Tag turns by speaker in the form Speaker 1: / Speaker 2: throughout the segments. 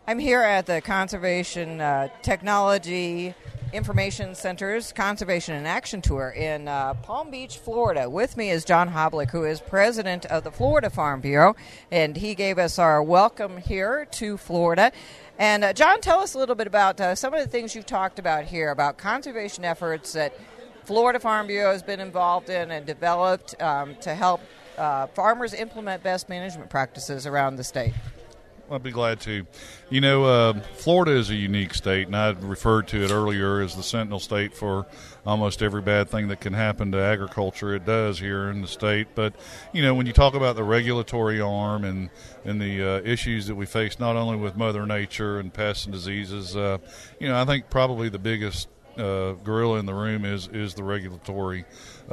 Speaker 1: I'm here at the Conservation Technology Information Center's Conservation and Action Tour in Palm Beach, Florida. With me is John Hoblick, who is president of the Florida Farm Bureau, and he gave us our welcome here to Florida. And John, tell us a little bit about some of the things you've talked about here, about conservation efforts that Florida Farm Bureau has been involved in and developed to help farmers implement best management practices around the state.
Speaker 2: I'd be glad to. You know, Florida is a unique state, and I referred to it earlier as the sentinel state for almost every bad thing that can happen to agriculture. It does here in the state. But, you know, when you talk about the regulatory arm and the issues that we face not only with Mother Nature and pests and diseases, you know, I think probably the biggest gorilla in the room is the regulatory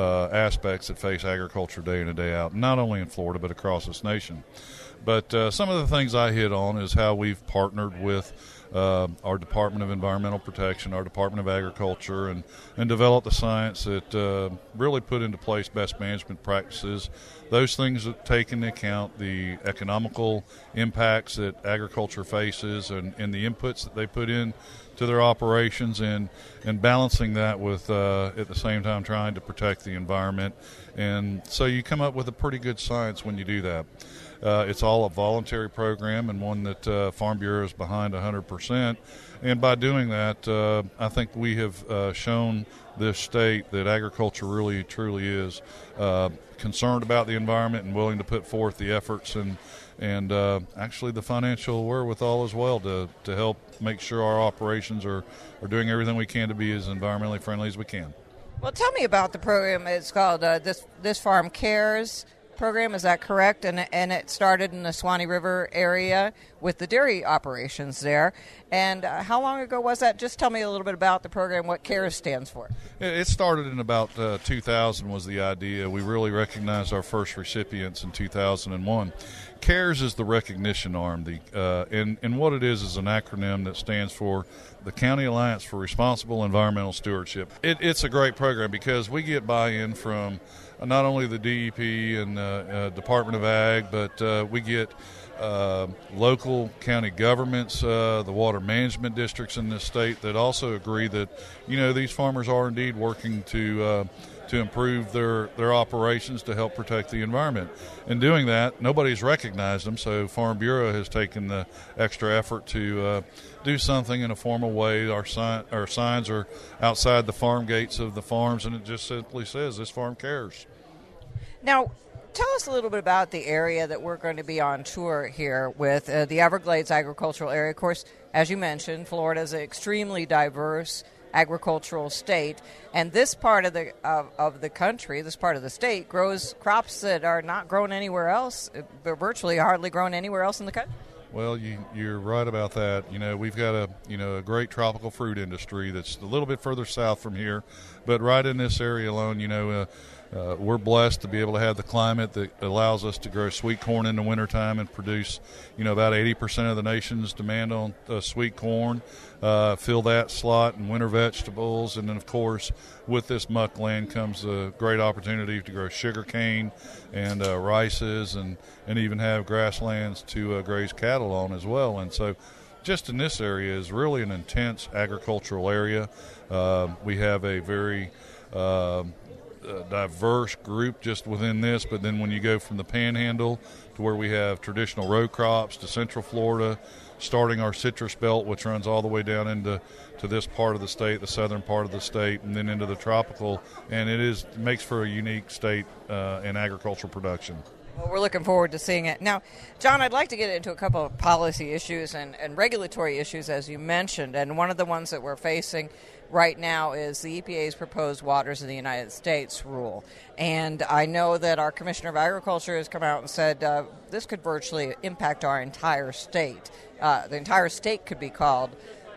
Speaker 2: aspects that face agriculture day in and day out, not only in Florida but across this nation. But some of the things I hit on is how we've partnered with our Department of Environmental Protection, our Department of Agriculture, and developed the science that really put into place best management practices. Those things that take into account the economical impacts that agriculture faces and the inputs that they put in to their operations and balancing that with at the same time trying to protect the environment. And so you come up with a pretty good science when you do that. It's all a voluntary program and one that Farm Bureau is behind 100%. And by doing that, I think we have shown this state that agriculture really, truly is concerned about the environment and willing to put forth the efforts and actually the financial wherewithal as well to help make sure our operations are doing everything we can to be as environmentally friendly as we can.
Speaker 1: Well, tell me about the program. It's called This Farm Cares program, is that correct? And it started in the Swanee River area with the dairy operations there. And how long ago was that? Just tell me a little bit about the program, what CARES stands for.
Speaker 2: It started in about 2000 was the idea. We really recognized our first recipients in 2001. CARES is the recognition arm, and what it is an acronym that stands for the County Alliance for Responsible Environmental Stewardship. It's a great program because we get buy-in from not only the DEP and Department of Ag, but we get local county governments, the water management districts in this state that also agree that, you know, these farmers are indeed working to improve their operations to help protect the environment. In doing that, nobody's recognized them, so Farm Bureau has taken the extra effort to do something in a formal way. Our signs are outside the farm gates of the farms, and it just simply says, "This farm cares."
Speaker 1: Now, tell us a little bit about the area that we're going to be on tour here with, the Everglades Agricultural Area. Of course, as you mentioned, Florida is an extremely diverse agricultural state, and this part of the country, this part of the state, grows crops that are not grown anywhere else, virtually hardly grown anywhere else in the country.
Speaker 2: Well, you're right about that. You know, we've got a great tropical fruit industry that's a little bit further south from here, but right in this area alone, you know, we're blessed to be able to have the climate that allows us to grow sweet corn in the wintertime and produce, you know, about 80% of the nation's demand on sweet corn, fill that slot in winter vegetables. And then, of course, with this muck land comes a great opportunity to grow sugar cane and rices and even have grasslands to graze cattle on as well. And so just in this area is really an intense agricultural area. We have a very diverse group just within this, but then when you go from the Panhandle to where we have traditional row crops to Central Florida, starting our citrus belt, which runs all the way down into this part of the state, the southern part of the state, and then into the tropical, and it makes for a unique state in agricultural production.
Speaker 1: Well, we're looking forward to seeing it. Now, John, I'd like to get into a couple of policy issues and regulatory issues, as you mentioned, and one of the ones that we're facing right now is the EPA's proposed Waters of the United States rule. And I know that our Commissioner of Agriculture has come out and said this could virtually impact our entire state. The entire state could be called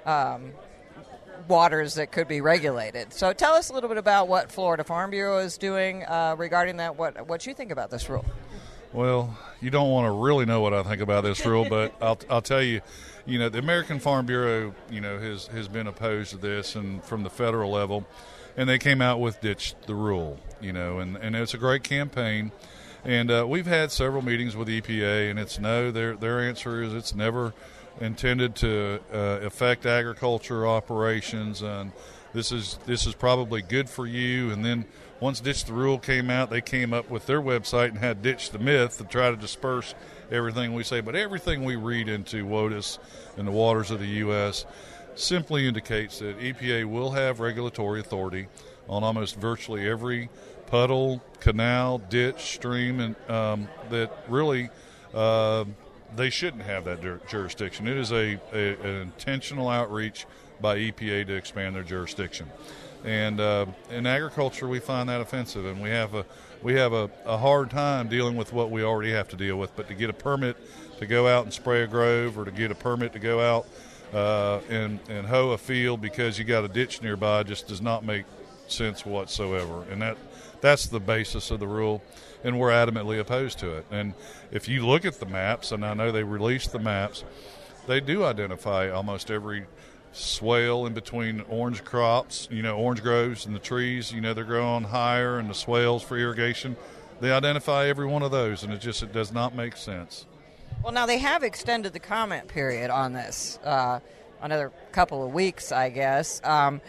Speaker 1: waters that could be regulated. So tell us a little bit about what Florida Farm Bureau is doing regarding that, what you think about this rule.
Speaker 2: Well, you don't want to really know what I think about this rule, but I'll tell you, you know, the American Farm Bureau, you know, has been opposed to this, and from the federal level, and they came out with Ditch the Rule, you know, and it's a great campaign. And we've had several meetings with EPA, and it's no. Their answer is it's never intended to affect agriculture operations, and this is probably good for you. And then once Ditch the Rule came out, they came up with their website and had Ditch the Myth to try to disperse everything we say. But everything we read into WOTUS and the waters of the U.S. simply indicates that EPA will have regulatory authority on almost virtually every puddle, canal, ditch, stream, and that really they shouldn't have that jurisdiction. It is an intentional outreach by EPA to expand their jurisdiction. And in agriculture, we find that offensive, and we have a hard time dealing with what we already have to deal with. But to get a permit to go out and spray a grove, or to get a permit to go out and hoe a field because you got a ditch nearby, just does not make sense whatsoever. And that's the basis of the rule, and we're adamantly opposed to it. And if you look at the maps, and I know they released the maps, they do identify almost every swale in between orange crops, orange groves and the trees, they're growing higher, and the swales for irrigation. They identify every one of those, and it does not make sense.
Speaker 1: Well, now they have extended the comment period on this another couple of weeks, I guess. And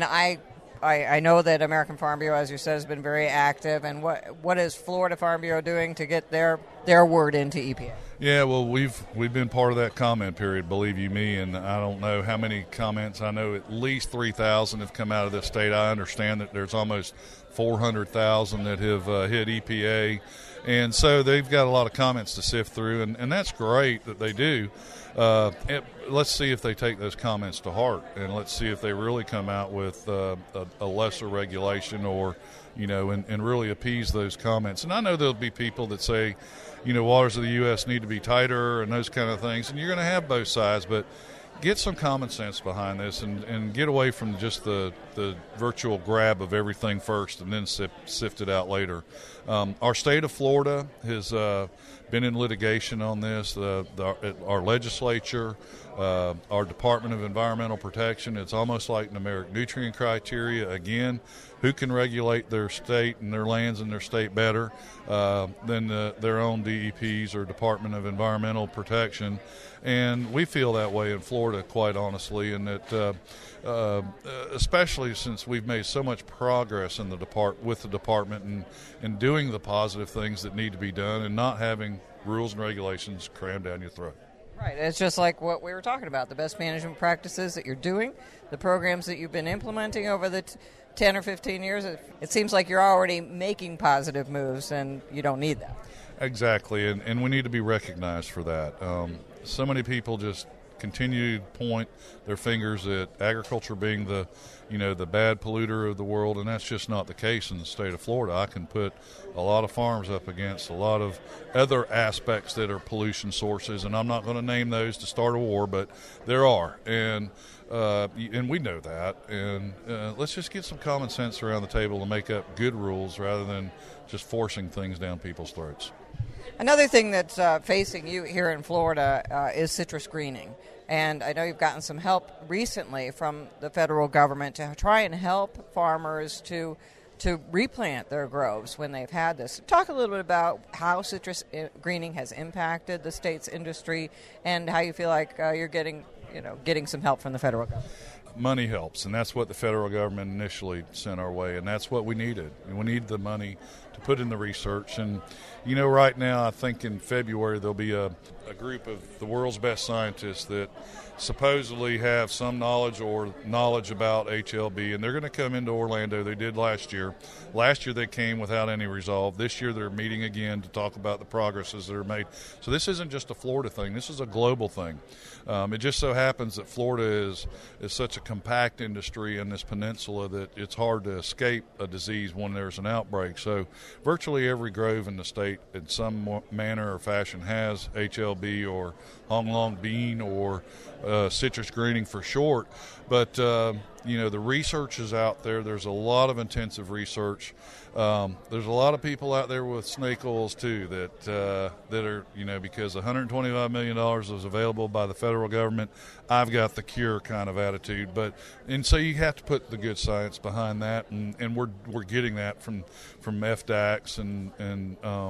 Speaker 1: I know that American Farm Bureau, as you said, has been very active. And what is Florida Farm Bureau doing to get their word into EPA?
Speaker 2: Yeah, well, we've been part of that comment period, believe you me, and I don't know how many comments. I know at least 3,000 have come out of this state. I understand that there's almost 400,000 that have hit EPA, and so they've got a lot of comments to sift through, and that's great that they do. Let's see if they take those comments to heart, and let's see if they really come out with a lesser regulation, or and really appease those comments. And I know there'll be people that say, waters of the U.S. need to be tighter and those kind of things, and you're going to have both sides, but get some common sense behind this, and get away from just the virtual grab of everything first and then sift it out later. Our state of Florida has been in litigation on this. Our legislature, our Department of Environmental Protection, it's almost like numeric nutrient criteria. Again, who can regulate their state and their lands and their state better than their own DEPs or Department of Environmental Protection? And we feel that way in Florida, quite honestly, and that especially since we've made so much progress in with the department and doing the positive things that need to be done, and not having rules and regulations crammed down your throat.
Speaker 1: Right. It's just like what we were talking about, the best management practices that you're doing, the programs that you've been implementing over the 10 or 15 years. It seems like you're already making positive moves, and you don't need that. Exactly,
Speaker 2: and we need to be recognized for that. So many people just continue to point their fingers at agriculture being the bad polluter of the world, and that's just not the case in the state of Florida. I can put a lot of farms up against a lot of other aspects that are pollution sources, and I'm not going to name those to start a war, but there are, and we know that. And let's just get some common sense around the table to make up good rules rather than just forcing things down people's throats.
Speaker 1: Another thing that's facing you here in Florida is citrus greening. And I know you've gotten some help recently from the federal government to try and help farmers to replant their groves when they've had this. Talk a little bit about how citrus greening has impacted the state's industry, and how you feel like you're getting some help from the federal government.
Speaker 2: Money helps, and that's what the federal government initially sent our way, and that's what we needed. And we needed the money to put in the research. And, right now, I think in February there'll be a group of the world's best scientists that supposedly have some knowledge about HLB, and they're going to come into Orlando. They did last year. Last year they came without any resolve. This year they're meeting again to talk about the progresses that are made. So this isn't just a Florida thing. This is a global thing. It just so happens that Florida is such a compact industry in this peninsula that it's hard to escape a disease when there's an outbreak. So virtually every grove in the state in some manner or fashion has HLB or Hong Long bean or citrus greening for short. But, the research is out there. There's a lot of intensive research. There's a lot of people out there with snake oils, too, that are, because $125 million is available by the federal government, I've got the cure kind of attitude. And so you have to put the good science behind that, and we're getting that from FDACS and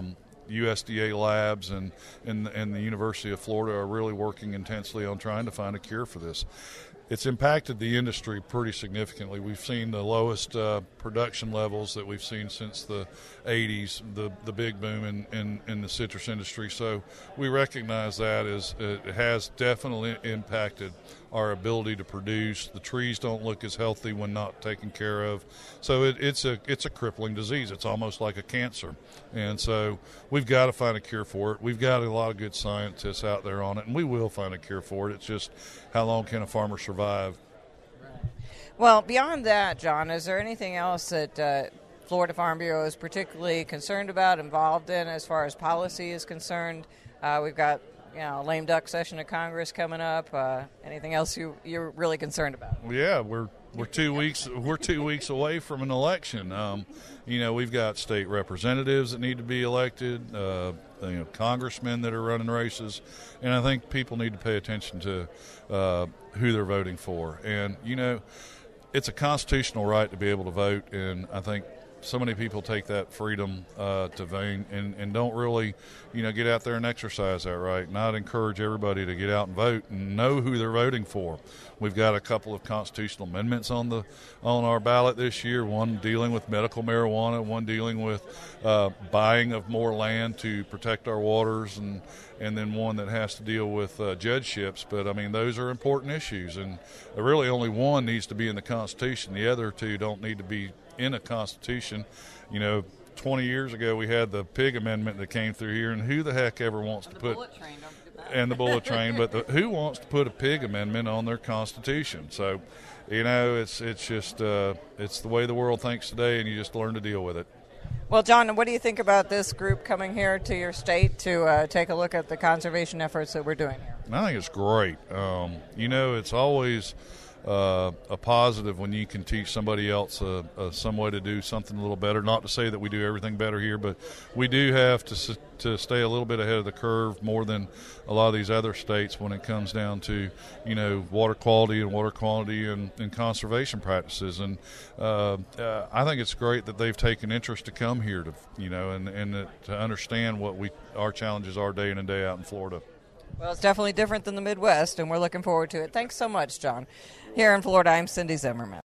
Speaker 2: USDA labs and the University of Florida are really working intensely on trying to find a cure for this. It's impacted the industry pretty significantly. We've seen the lowest production levels that we've seen since the 80s, the big boom in the citrus industry. So we recognize that as it has definitely impacted our ability to produce. The trees don't look as healthy when not taken care of. So it's a crippling disease. It's almost like a cancer. And so we've got to find a cure for it. We've got a lot of good scientists out there on it, and we will find a cure for it. It's just how long can a farmer survive?
Speaker 1: Well, beyond that, John, is there anything else that Florida Farm Bureau is particularly concerned about, involved in as far as policy is concerned? We've got lame duck session of Congress coming up. Anything else you're really concerned about?
Speaker 2: Well, yeah, we're 2 weeks away from an election. We've got state representatives that need to be elected, congressmen that are running races, and I think people need to pay attention to who they're voting for. And it's a constitutional right to be able to vote, and I think so many people take that freedom to vote and don't really, get out there and exercise that right. And I'd encourage everybody to get out and vote and know who they're voting for. We've got a couple of constitutional amendments on our ballot this year. One dealing with medical marijuana, one dealing with buying of more land to protect our waters, and then one that has to deal with judgeships. But those are important issues, and really only one needs to be in the Constitution. The other two don't need to be in a Constitution. 20 years ago we had the pig amendment that came through here, and who the heck ever wants to put the bullet train, but who wants to put a pig amendment on their Constitution? So it's just it's the way the world thinks today, and you just learn to deal with it.
Speaker 1: Well, John, what do you think about this group coming here to your state to take a look at the conservation efforts that we're doing here?
Speaker 2: I think it's great. It's always a positive when you can teach somebody else some way to do something a little better. Not to say that we do everything better here, but we do have to stay a little bit ahead of the curve more than a lot of these other states when it comes down to water quality and water quantity and conservation practices. And I think it's great that they've taken interest to come here to and to understand what our challenges are day in and day out in Florida.
Speaker 1: Well, it's definitely different than the Midwest, and we're looking forward to it. Thanks so much, John. Here in Florida, I'm Cindy Zimmerman.